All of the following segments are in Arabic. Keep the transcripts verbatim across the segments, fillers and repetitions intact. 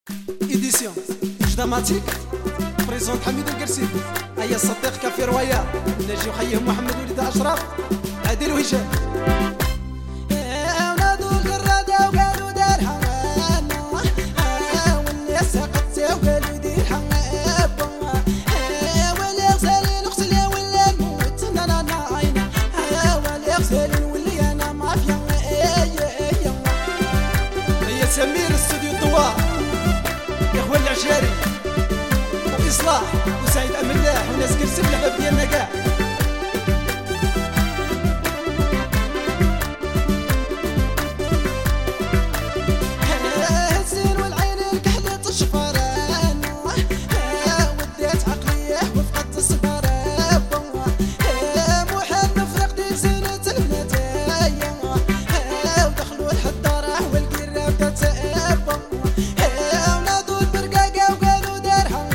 إديسيون جداماتيك بريزونت حميد القرسي. هيا الصديق كافي رواية ناجي وحيه محمد وليد أشرف عادل وهشام. سمير استوديو الضواء يا اخوان العشاري واصلاح وسعيد امن الله وناس كرسي الحباب ديالنا كاع. الزين والعين الكحلة الشفران ودات عقليه وفقدت الصبر محال نفرق ديال زينة البنات ودخلوا لحد راح والقرا بدات ونادوا البرقاقة وقالوا دارها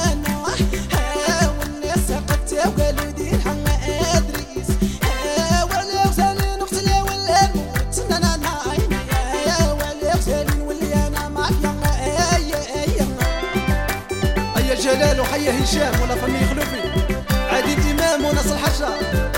والناس سقطت وقالوا ديرها ادريس وعلى غزالي نقتلها ولا نموت انا نايم وعلى غزالي نولي انا مافيا. هيا جلال وحيا هشام ولا فمي خلوفي عادل امام وناصر الحجار.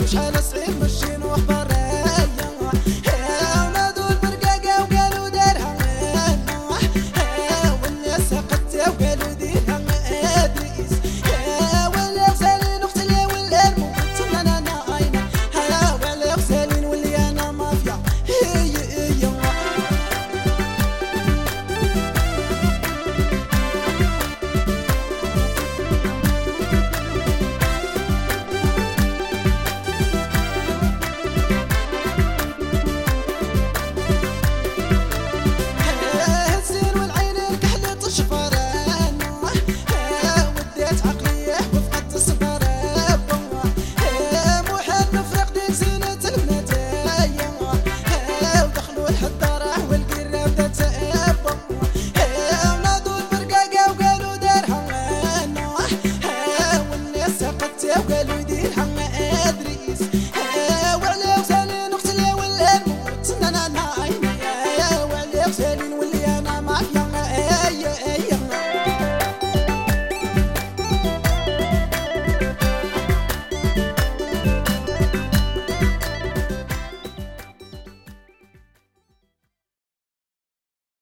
وشحال صعيب مشي نروح برايا ونادوا البرقاقة وقالوا دارها والناس سقتها وقالوا ديرها ادريس ولا غزالين اختي لي ولا الموت انا نايمة ولا غزالين واللي انا مافيا هي هي وقالوا ديرها ادريس